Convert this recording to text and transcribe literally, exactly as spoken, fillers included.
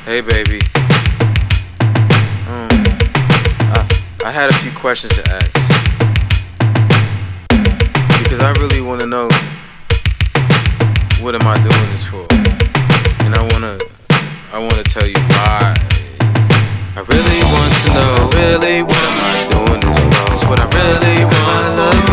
Hey baby, um, I, I had a few questions to ask because I really want to know what am I doing this for, and I wanna I wanna tell you why. I really want to know, really, what am I doing this for? That's what I really want.